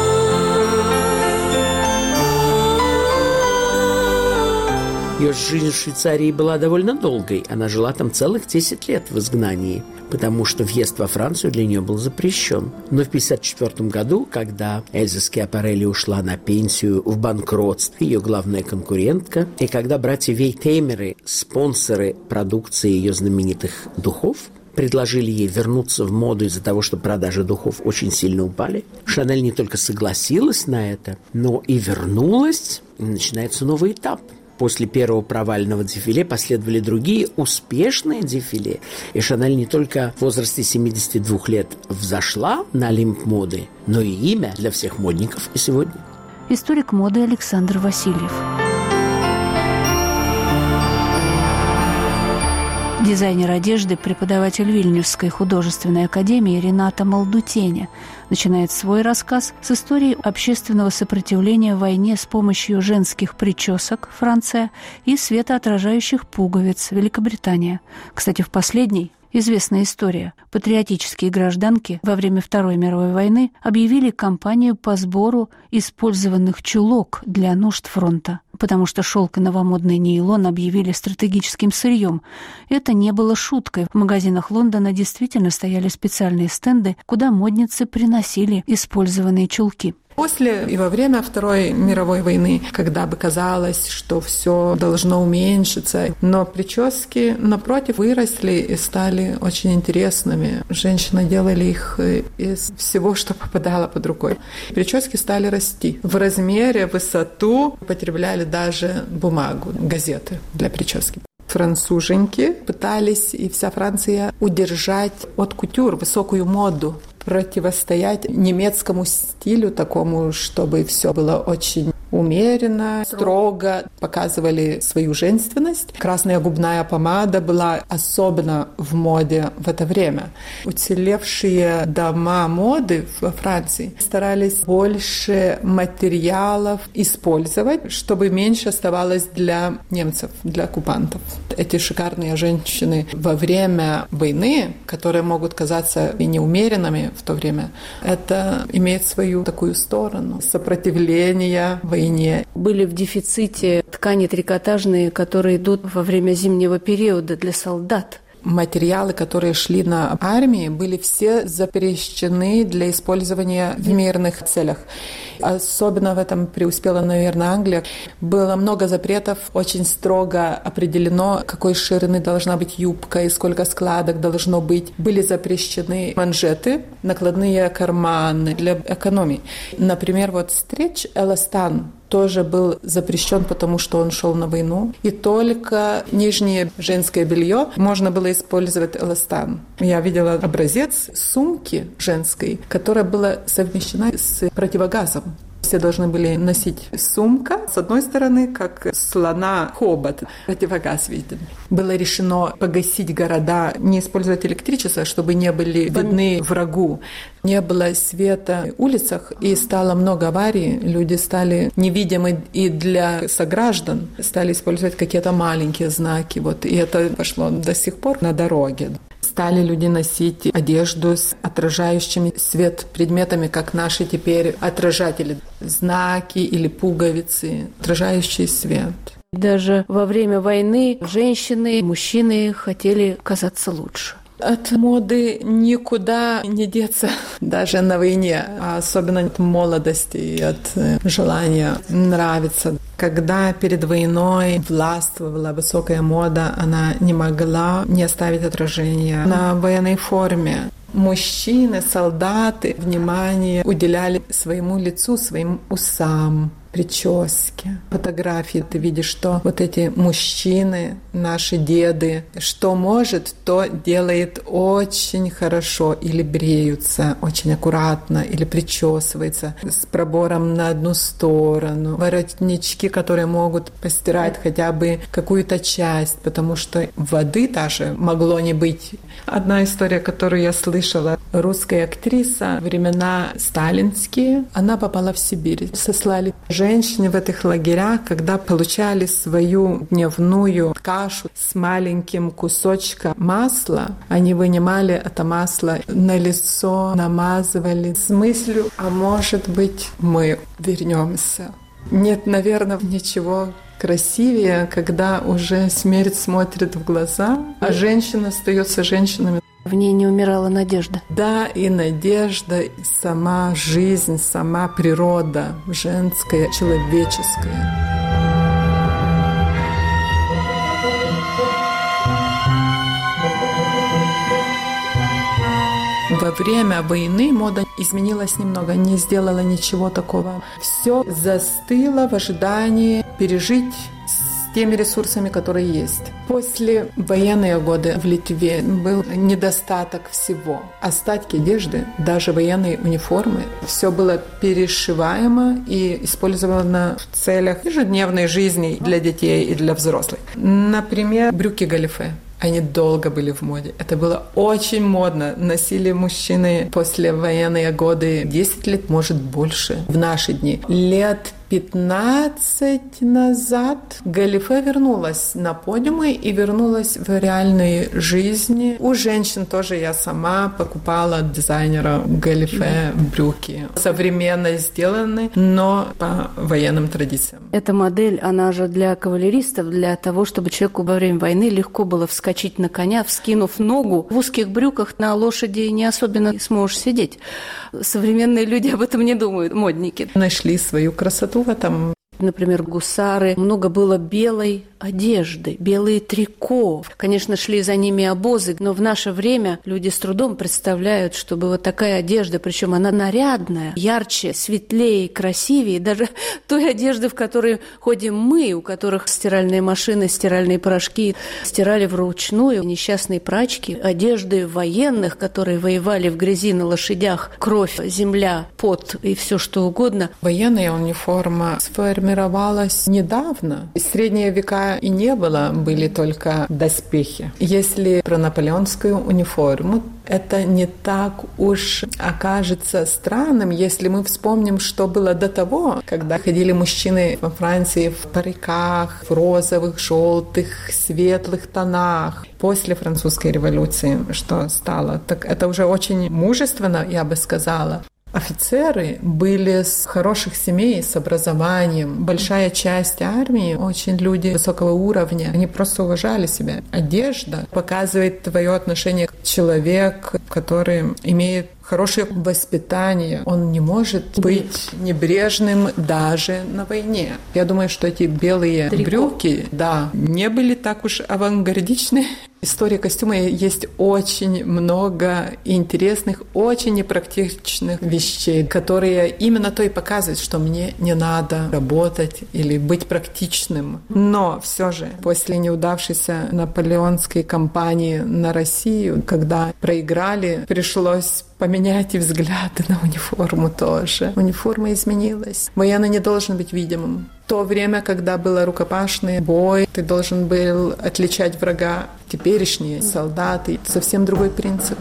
Ее жизнь в Швейцарии была довольно долгой. Она жила там целых десять лет в изгнании, потому что въезд во Францию для нее был запрещен. Но в пятьдесят четвёртом году, когда Эльза Скиапарелли ушла на пенсию в банкротстве, ее главная конкурентка, и когда братья Вейтеймеры, спонсоры продукции ее знаменитых духов, предложили ей вернуться в моду из-за того, что продажи духов очень сильно упали, Шанель не только согласилась на это, но и вернулась, и начинается новый этап. После первого провального дефиле последовали другие успешные дефиле. И Шанель не только в возрасте семидесяти двух лет взошла на олимп моды, но и имя для всех модников и сегодня. Историк моды Александр Васильев. Дизайнер одежды, преподаватель Вильнюсской художественной академии Рената Малдутеня начинает свой рассказ с истории общественного сопротивления войне с помощью женских причесок, Франция, и светоотражающих пуговиц, Великобритания. Кстати, в последней известная история. Патриотические гражданки во время Второй мировой войны объявили кампанию по сбору использованных чулок для нужд фронта, потому что шелк и новомодный нейлон объявили стратегическим сырьем. Это не было шуткой. В магазинах Лондона действительно стояли специальные стенды, куда модницы приносили использованные чулки. После и во время Второй мировой войны, когда бы казалось, что все должно уменьшиться, но прически, напротив, выросли и стали очень интересными. Женщины делали их из всего, что попадало под рукой. Прически стали расти в размере, высоту, употребляли даже бумагу, газеты для прически. Француженки пытались, и вся Франция, удержать от кутюр высокую моду, противостоять немецкому стилю такому, чтобы все было очень умеренно, строго, показывали свою женственность. Красная губная помада была особенно в моде в это время. Уцелевшие дома моды во Франции старались больше материалов использовать, чтобы меньше оставалось для немцев, для оккупантов. Эти шикарные женщины во время войны, которые могут казаться и неумеренными в то время, это имеет свою такую сторону сопротивления войне. Были в дефиците ткани трикотажные, которые идут во время зимнего периода для солдат. Материалы, которые шли на армии, были все запрещены для использования в мирных целях. Особенно в этом преуспела, наверное, Англия. Было много запретов, очень строго определено, какой ширины должна быть юбка и сколько складок должно быть. Были запрещены манжеты, накладные карманы для экономии. Например, вот стрич эластан тоже был запрещен, потому что он шел на войну. И только нижнее женское белье можно было использовать эластан. Я видела образец сумки женской, которая была совмещена с противогазом. Все должны были носить сумка, с одной стороны, как слона хобот, противогаз виден. Было решено погасить города, не использовать электричество, чтобы не были видны врагу. Не было света в улицах, и стало много аварий. Люди стали невидимы и для сограждан, стали использовать какие-то маленькие знаки. Вот, и это пошло до сих пор на дороге. Стали люди носить одежду с отражающими свет предметами, как наши теперь отражатели, знаки или пуговицы, отражающий свет. Даже во время войны женщины и мужчины хотели казаться лучше. От моды никуда не деться, даже на войне, а особенно от молодости и от желания нравиться. Когда перед войной властвовала высокая мода, она не могла не оставить отражения на военной форме. Мужчины, солдаты внимание уделяли своему лицу, своим усам, прическе. Фотографии ты видишь, что вот эти мужчины, наши деды, что может, то делает очень хорошо. Или бреются очень аккуратно, или причесывается с пробором на одну сторону. Воротнички, которые могут постирать хотя бы какую-то часть, потому что воды даже могло не быть. Одна история, которую я слышала, русская актриса, времена сталинские, она попала в Сибирь. Сослали женщины в этих лагерях, когда получали свою дневную кашу с маленьким кусочком масла, они вынимали это масло на лицо, намазывали с мыслью, а может быть, мы вернемся. Нет, наверное, ничего красивее, когда уже смерть смотрит в глаза, а женщина остается женщинами. В ней не умирала надежда. Да, и надежда, и сама жизнь, сама природа, женская, человеческая. Во время войны мода изменилась немного, не сделала ничего такого. Все застыло в ожидании пережить с теми ресурсами, которые есть. После военные годы в Литве был недостаток всего. Остатки одежды, даже военные униформы, все было перешиваемо и использовано в целях ежедневной жизни для детей и для взрослых. Например, брюки-галифе. Они долго были в моде. Это было очень модно. Носили мужчины после военные годы десять лет, может больше, в наши дни. Лет пятнадцать назад галифе вернулась на подиумы и вернулась в реальной жизни. У женщин тоже я сама покупала от дизайнера галифе, брюки. Современно сделаны, но по военным традициям. Эта модель, она же для кавалеристов, для того, чтобы человеку во время войны легко было вскочить на коня, вскинув ногу. В узких брюках на лошади не особенно сможешь сидеть. Современные люди об этом не думают, модники. Нашли свою красоту в этом. Например, гусары. Много было белой одежды, белые трико. Конечно, шли за ними обозы, но в наше время люди с трудом представляют, чтобы вот такая одежда, причем она нарядная, ярче, светлее, красивее, даже той одежды, в которой ходим мы, у которых стиральные машины, стиральные порошки стирали вручную, несчастные прачки, одежды военных, которые воевали в грязи на лошадях, кровь, земля, пот и все что угодно. Военная униформа сформировалась недавно. В средние века и не было, были только доспехи. Если про наполеонскую униформу, это не так уж окажется странным, если мы вспомним, что было до того, когда ходили мужчины во Франции в париках, в розовых, желтых, светлых тонах. После французской революции что стало? Так это уже очень мужественно, я бы сказала. Офицеры были с хороших семей, с образованием. Большая часть армии, очень люди высокого уровня, они просто уважали себя. Одежда показывает твое отношение к человеку, который имеет хорошее воспитание. Он не может быть небрежным даже на войне. Я думаю, что эти белые Трико. брюки, да, не были так уж авангардичны. История костюма есть очень много интересных, очень непрактичных вещей, которые именно то и показывают, что мне не надо работать или быть практичным. Но все же после неудавшейся наполеонской кампании на Россию, когда проиграли, пришлось поменять и взгляды на униформу тоже. Униформа изменилась. Военный не должен быть видимым. В то время, когда был рукопашный бой, ты должен был отличать врага. Теперешние солдаты — совсем другой принцип.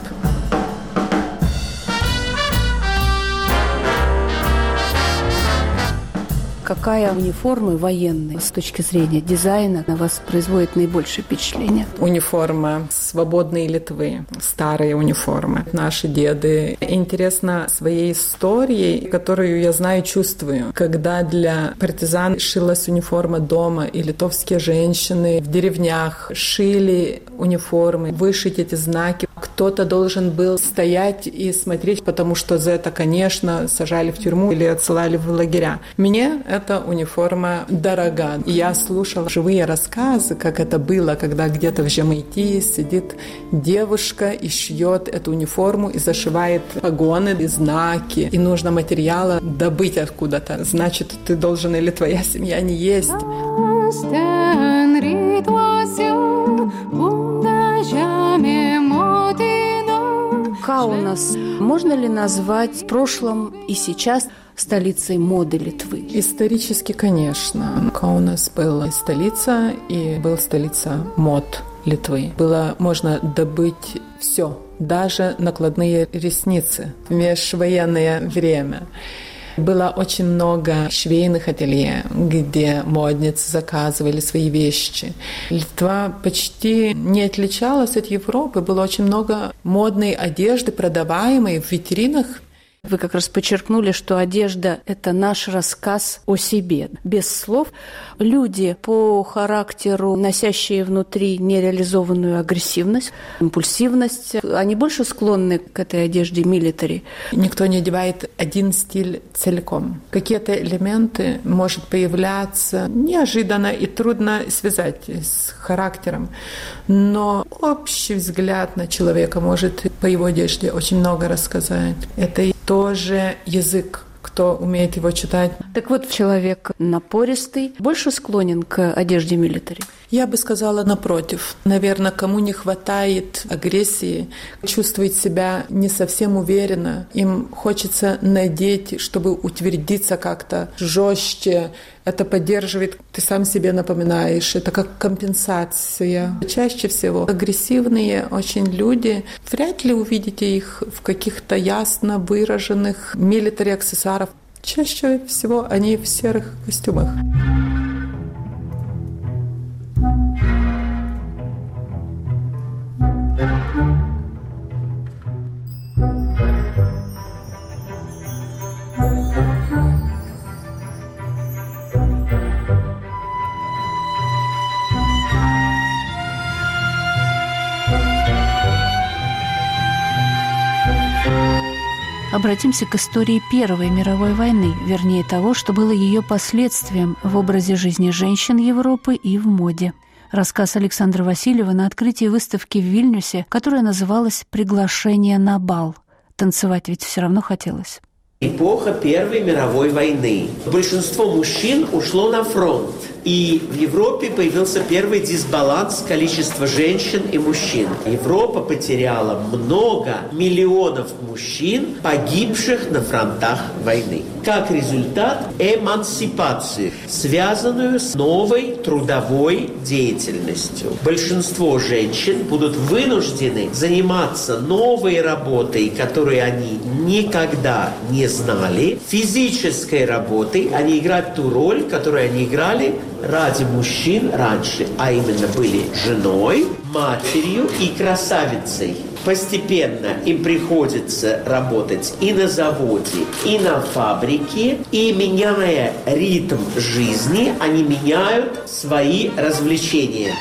Какая униформа военная с точки зрения дизайна на вас производит наибольшее впечатление? Униформа свободной Литвы, старые униформы, наши деды. Интересно своей историей, которую я знаю, чувствую. Когда для партизан шилась униформа дома, и литовские женщины в деревнях шили униформы, вышить эти знаки. Кто-то должен был стоять и смотреть, потому что за это, конечно, сажали в тюрьму или отсылали в лагеря. Мне эта униформа дорога. Я слушала живые рассказы, как это было, когда где-то в Жемайтии сидит девушка и шьет эту униформу и зашивает погоны и знаки. И нужно материала добыть откуда-то. Значит, ты должен или твоя семья не есть. Каунас можно ли назвать в прошлом и сейчас столицей моды Литвы? Исторически, конечно. Каунас был столица и был столица мод Литвы. Было можно добыть все, даже накладные ресницы в межвоенное время. Было очень много швейных ателье, где модницы заказывали свои вещи. Литва почти не отличалась от Европы. Было очень много модной одежды, продаваемой в витринах. Вы как раз подчеркнули, что одежда – это наш рассказ о себе. Без слов. Люди по характеру, носящие внутри нереализованную агрессивность, импульсивность, они больше склонны к этой одежде милитари. Никто не одевает один стиль целиком. Какие-то элементы может появляться неожиданно и трудно связать с характером. Но общий взгляд на человека может по его одежде очень много рассказать. Это тоже язык, кто умеет его читать. Так вот, человек напористый больше склонен к одежде милитари? Я бы сказала напротив. Наверное, кому не хватает агрессии, чувствует себя не совсем уверенно, им хочется надеть, чтобы утвердиться как-то жестче. Это поддерживает, ты сам себе напоминаешь, это как компенсация. Чаще всего агрессивные очень люди, вряд ли увидите их в каких-то ясно выраженных милитари аксессуарах. Чаще всего они в серых костюмах. Обратимся к истории Первой мировой войны, вернее того, что было ее последствием в образе жизни женщин Европы и в моде. Рассказ Александра Васильева на открытии выставки в Вильнюсе, которая называлась «Приглашение на бал». Танцевать ведь все равно хотелось. Эпоха Первой мировой войны. Большинство мужчин ушло на фронт. И в Европе появился первый дисбаланс количества женщин и мужчин. Европа потеряла много миллионов мужчин, погибших на фронтах войны. Как результат, эмансипацию, связанную с новой трудовой деятельностью. Большинство женщин будут вынуждены заниматься новой работой, которую они никогда не знали, физической работой, а не играть ту роль, которую они играли ради мужчин раньше, а именно были женой, матерью и красавицей. Постепенно им приходится работать и на заводе, и на фабрике, и меняя ритм жизни, они меняют свои развлечения.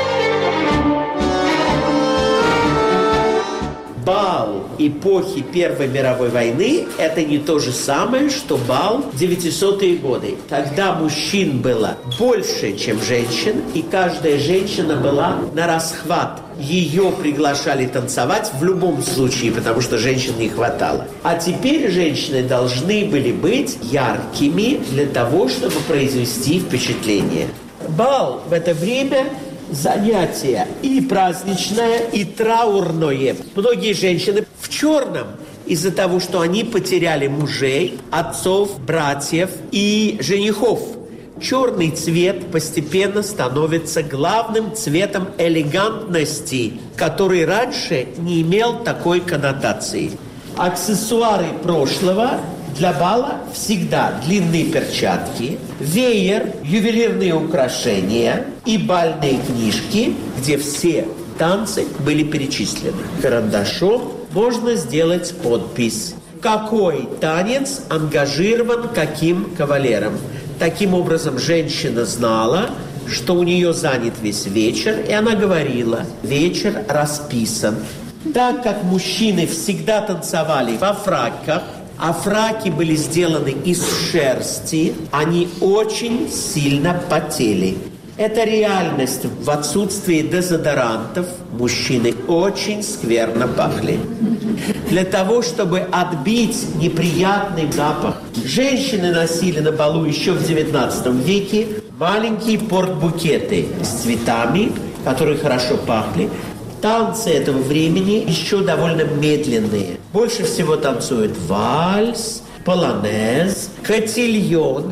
Бал эпохи Первой мировой войны – это не то же самое, что бал в девятисотые годы. Тогда мужчин было больше, чем женщин, и каждая женщина была на расхват. Ее приглашали танцевать в любом случае, потому что женщин не хватало. А теперь женщины должны были быть яркими для того, чтобы произвести впечатление. Бал в это время – занятие и праздничное, и траурное. Многие женщины в черном из-за того, что они потеряли мужей, отцов, братьев и женихов. Черный цвет постепенно становится главным цветом элегантности, который раньше не имел такой коннотации. Аксессуары прошлого для бала всегда длинные перчатки, веер, ювелирные украшения и бальные книжки, где все танцы были перечислены. Карандашом можно сделать подпись. Какой танец ангажирован каким кавалером. Таким образом, женщина знала, что у нее занят весь вечер, и она говорила: вечер расписан. Так как мужчины всегда танцевали во фраках, а фраки были сделаны из шерсти, они очень сильно потели. Это реальность. В отсутствии дезодорантов мужчины очень скверно пахли. Для того, чтобы отбить неприятный запах, женщины носили на балу еще в девятнадцатом веке маленькие портбукеты с цветами, которые хорошо пахли. Танцы этого времени еще довольно медленные. Больше всего танцуют вальс, полонез, котильон.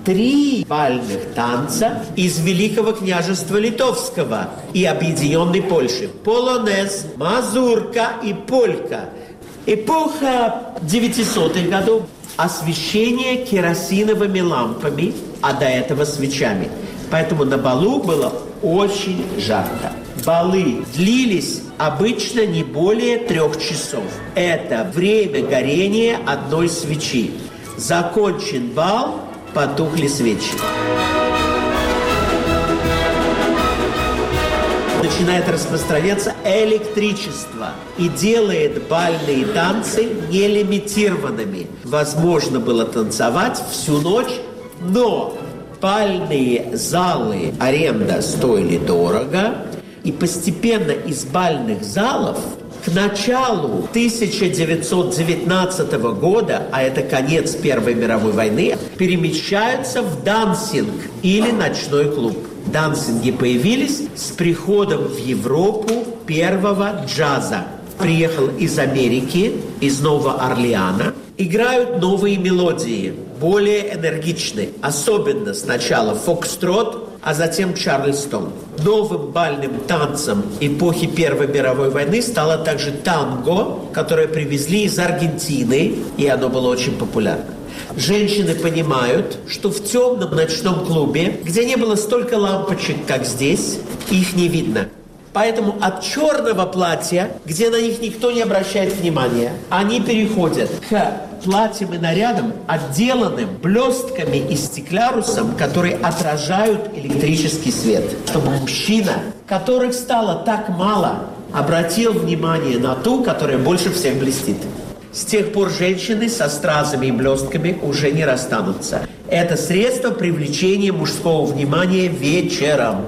Три бальных танца из Великого княжества Литовского и Объединенной Польши. Полонез, мазурка и полька. Эпоха девятисотых годов. Освещение керосиновыми лампами, а до этого свечами. Поэтому на балу было очень жарко. Балы длились обычно не более трех часов. Это время горения одной свечи. Закончен бал, потухли свечи. Начинает распространяться электричество и делает бальные танцы нелимитированными. Возможно было танцевать всю ночь, но бальные залы, аренда стоили дорого, и постепенно из бальных залов к началу тысяча девятьсот девятнадцатого года, а это конец Первой мировой войны, перемещаются в дансинг или ночной клуб. Дансинги появились с приходом в Европу первого джаза. Приехал из Америки, из Нового Орлеана. Играют новые мелодии, более энергичные. Особенно сначала фокстрот, а затем чарльстон. Новым бальным танцем эпохи Первой мировой войны стало также танго, которое привезли из Аргентины, и оно было очень популярно. Женщины понимают, что в темном ночном клубе, где не было столько лампочек, как здесь, их не видно. Поэтому от черного платья, где на них никто не обращает внимания, они переходят к платьям и нарядам, отделанным блестками и стеклярусом, которые отражают электрический свет. Чтобы мужчина, которых стало так мало, обратил внимание на ту, которая больше всех блестит. С тех пор женщины со стразами и блестками уже не расстанутся. Это средство привлечения мужского внимания вечером.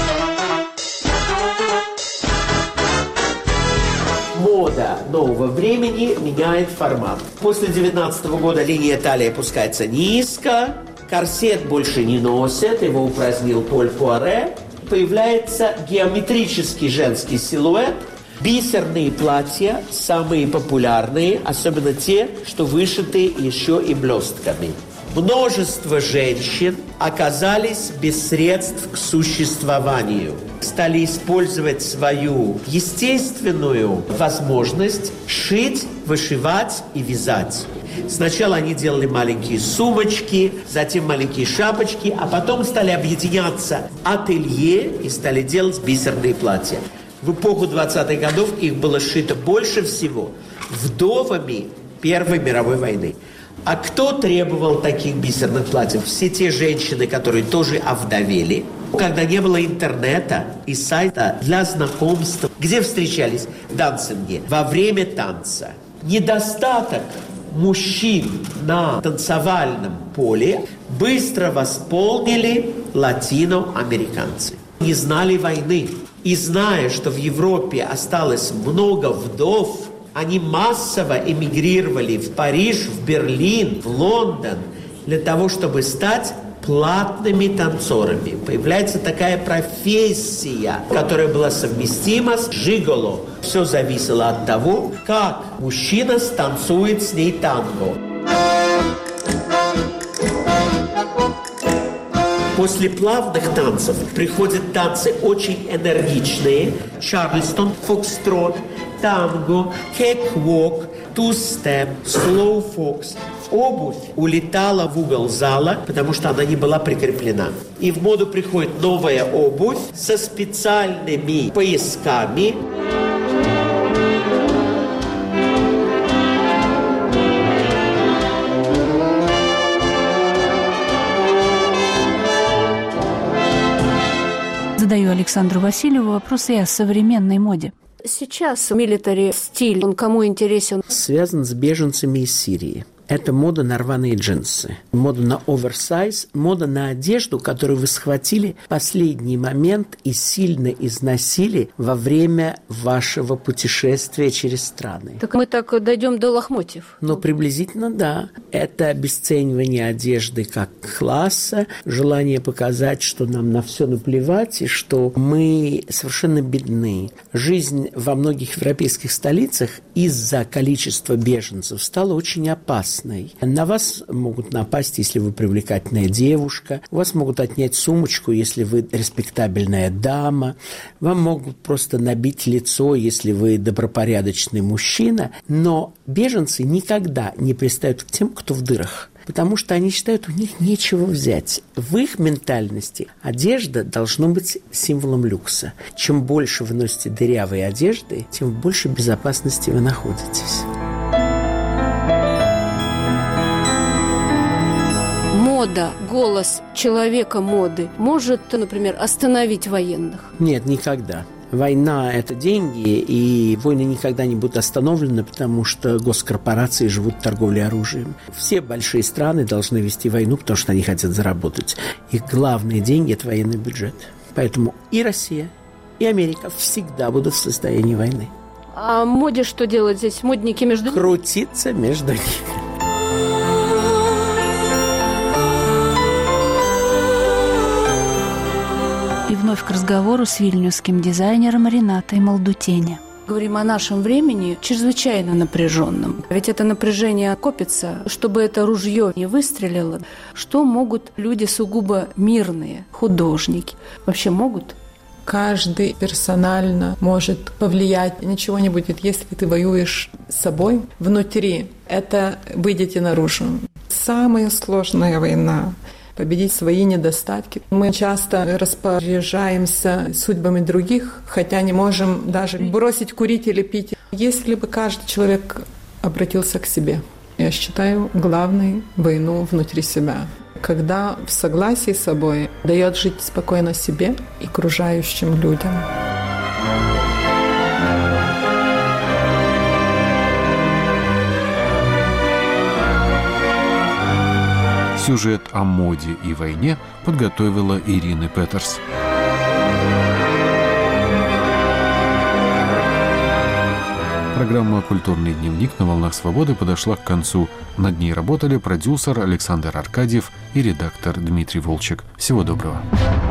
Мода нового времени меняет формат. После девятнадцатого года линия талии опускается низко, корсет больше не носят, его упразднил Поль Пуаре. Появляется геометрический женский силуэт. Бисерные платья самые популярные, особенно те, что вышиты еще и блестками. Множество женщин оказались без средств к существованию. Стали использовать свою естественную возможность шить, вышивать и вязать. Сначала они делали маленькие сумочки, затем маленькие шапочки, а потом стали объединяться ателье и стали делать бисерные платья. В эпоху двадцатых годов их было сшито больше всего вдовами Первой мировой войны. А кто требовал таких бисерных платьев? Все те женщины, которые тоже овдовели, когда не было интернета и сайта для знакомств, где встречались в дансинге во время танца. Недостаток мужчин на танцевальном поле быстро восполнили латиноамериканцы. Не знали войны. И зная, что в Европе осталось много вдов, они массово эмигрировали в Париж, в Берлин, в Лондон для того, чтобы стать платными танцорами. Появляется такая профессия, которая была совместима с жиголо. Все зависело от того, как мужчина станцует с ней танго. После плавных танцев приходят танцы очень энергичные. Чарльстон, фокстрот, танго, кэк-вок, ту-степ, слоу-фокс. Обувь улетала в угол зала, потому что она не была прикреплена. И в моду приходит новая обувь со специальными поясками. Задаю Александру Васильеву вопросы о современной моде. Сейчас милитари стиль, он кому интересен? Связан с беженцами из Сирии. Это мода на рваные джинсы, мода на оверсайз, мода на одежду, которую вы схватили в последний момент и сильно износили во время вашего путешествия через страны. Так мы так дойдем до лохмотьев. Ну, приблизительно, да. Это обесценивание одежды как класса, желание показать, что нам на все наплевать и что мы совершенно бедны. Жизнь во многих европейских столицах из-за количества беженцев стала очень опасной. На вас могут напасть, если вы привлекательная девушка. У вас могут отнять сумочку, если вы респектабельная дама. Вам могут просто набить лицо, если вы добропорядочный мужчина. Но беженцы никогда не пристают к тем, кто в дырах. Потому что они считают, у них нечего взять. В их ментальности одежда должна быть символом люкса. Чем больше вы носите дырявой одежды, тем в большей безопасности вы находитесь. Мода, голос человека моды может, например, остановить военных? Нет, никогда. Война – это деньги, и войны никогда не будут остановлены, потому что госкорпорации живут торговлей оружием. Все большие страны должны вести войну, потому что они хотят заработать. Их главные деньги – это военный бюджет. Поэтому и Россия, и Америка всегда будут в состоянии войны. А моде что делать здесь? Модники между ними? Крутиться между ними. И вновь к разговору с вильнюсским дизайнером Ренатой Малдутене. Говорим о нашем времени чрезвычайно напряженном. Ведь это напряжение копится, чтобы это ружье не выстрелило. Что могут люди сугубо мирные, художники? Вообще могут? Каждый персонально может повлиять. Ничего не будет, если ты воюешь с собой внутри. Это выйдете наружу. С самая сложная война. Победить свои недостатки. Мы часто распоряжаемся судьбами других, хотя не можем даже бросить курить или пить. Если бы каждый человек обратился к себе, я считаю, главной войну внутри себя. Когда в согласии с собой дает жить спокойно себе и окружающим людям. Сюжет о моде и войне подготовила Ирина Петерс. Программа «Культурный дневник» на «Волнах Свободы» подошла к концу. Над ней работали продюсер Александр Аркадьев и редактор Дмитрий Волчек. Всего доброго.